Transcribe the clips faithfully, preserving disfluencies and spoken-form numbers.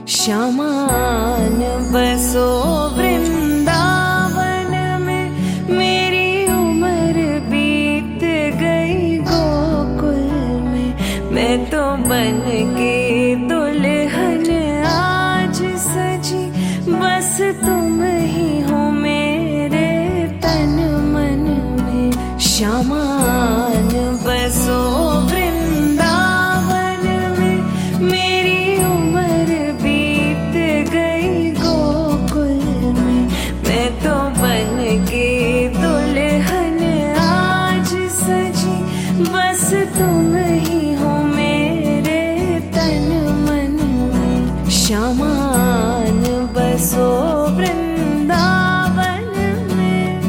श्यामान बसो वृंदावन में, मेरी उम्र बीत गई गोकुल में। मैं तो बन के दुल्हन आज सजी, बस तुम ही हो मेरे तन मन में। श्यामान बसो वृंदावन में, मेरी उम्र बीत गई गोकुल में। मैं तो बन के दुल्हन आज सजी, बस तुम ही हो मेरे तन मन में। श्यामान बसो वृंदावन में।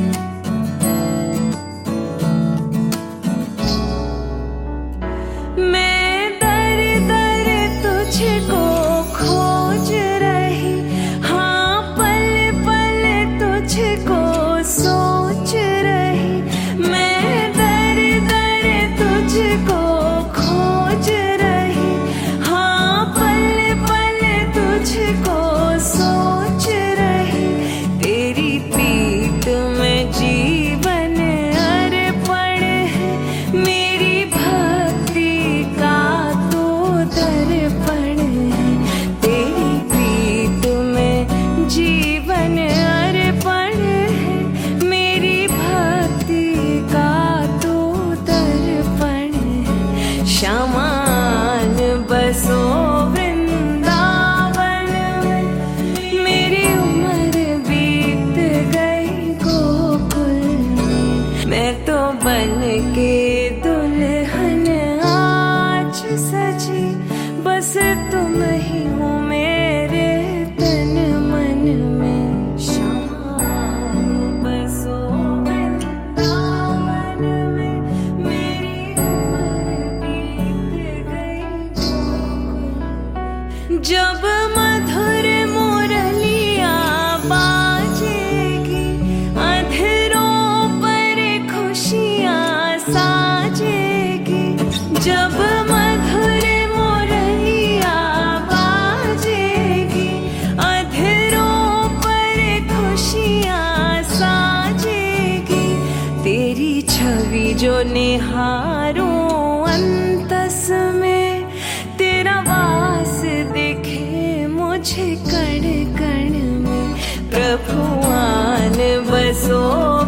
मैं दर दर तुझको खोज रही, हाँ पल पल तुझको सोच रही। मैं दर दर तुझको खोज रही, हाँ पल पल तुझको सोच रही। तेरी प्रीत में जीवन अर्पण है, मेरी भक्ति का तो दर्पण है। तेरी प्रीत में जीवन अर्पण है, मेरी भक्ति का तो दर्पण है। श्यामान बसो वृंदावन में, मेरी उम्र बीत गई गोकुल में। मैं तो बन के दुल्हन आज सजी, बस तुम ही हो मेरे तन मन में। श्यामान बसो वृंदावन में, मेरी उम्र बीत गई गोकुल में। जब मधुर मुरलिया बाजेगी, अधरों पर खुशियाँ साजेगी। जब मधुर मुरलिया बाजेगी, अधरों पर खुशियाँ साजेगी। तेरी छवि जो निहारूं अंतस में, तेरा वास दिखे मुझे कण कण में। प्रभु आन बसो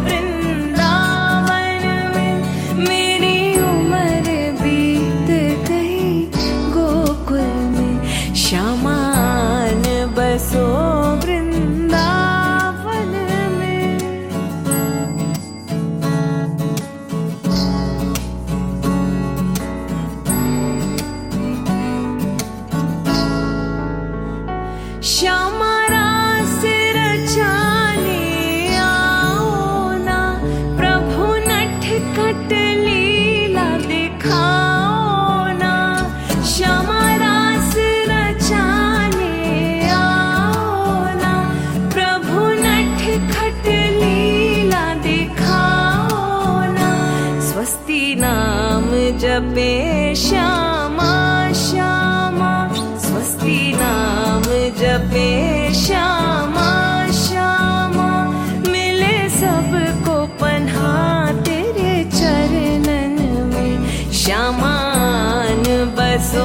वृंदावन में, मेरी उम्र बीत गई गोकुल में। श्यामान बसो वृंदावन में। श्यामा रास रचाने आओ ना, प्रभु नटखट लीला दिखाओ ना। श्यामा रास रचाने आओ ना, प्रभु नटखट लीला दिखाओ ना। स्वस्ति नाम जपे श्यामा श्यामा, स्वस्ति नाम जपे श्यामा श्यामा। मिले सबको पन्हा तेरे चरणन में। श्यामान बसो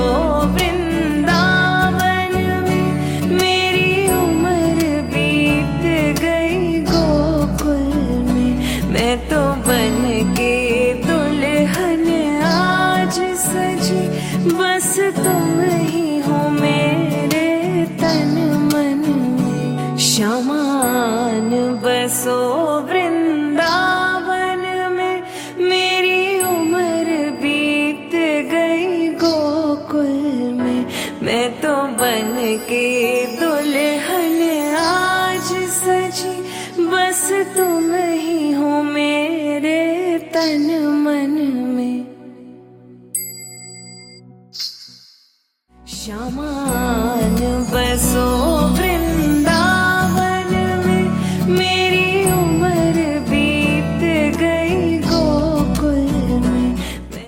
वृंदावन में, मेरी उम्र बीत गई गोकुल में। मैं तो बन के दुल्हन आज सजी, बस तुम ही हो मेरे तन मन में। श्यामान बसो वृंदावन में, मेरी उम्र बीत गई गोकुल में। मैं तो बन के दुल्हन आज सजी, बस तुम ही हो मेरे तन मन में। श्यामा